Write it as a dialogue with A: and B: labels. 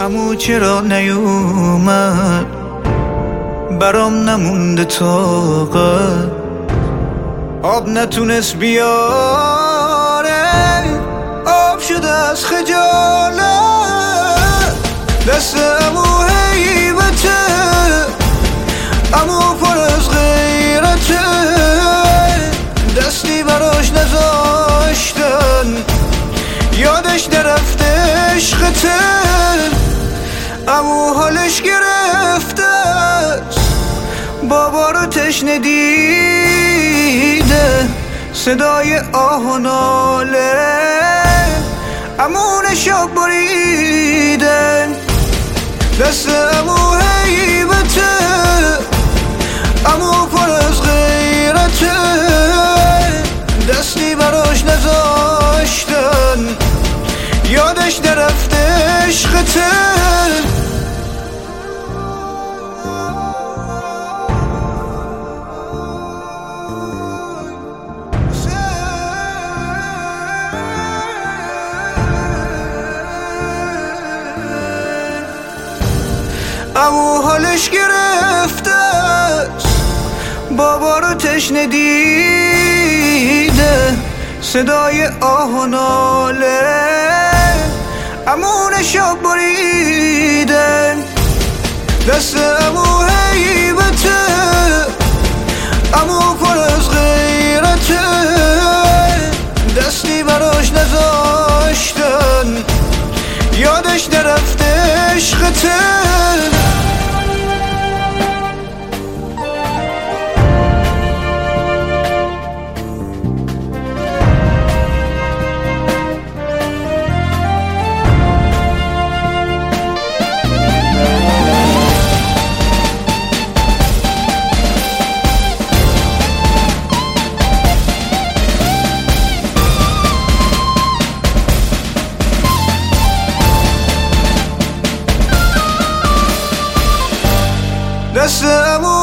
A: امو چرا نیومد برام نمونده طاقت آب نتونست بیاره آب شده از خجالت دست امو هیبته امو پر از غیرته دستی براش نذاشتن یادش نرفته عشقته امو حالش گرفته بابا رو تشنه دیده صدای آه و ناله امو نشاب بریده دست امو هیبته امو پر از غیرته دستی براش نذاشتن یادش نرفته عشقته امو حالش گرفته بابا رو تشنه دیده صدای آه و ناله امو نشاب بریده دست امو هیبته امو پر از غیرته دستی براش نذاشتن یادش نرفته عشقته دست امو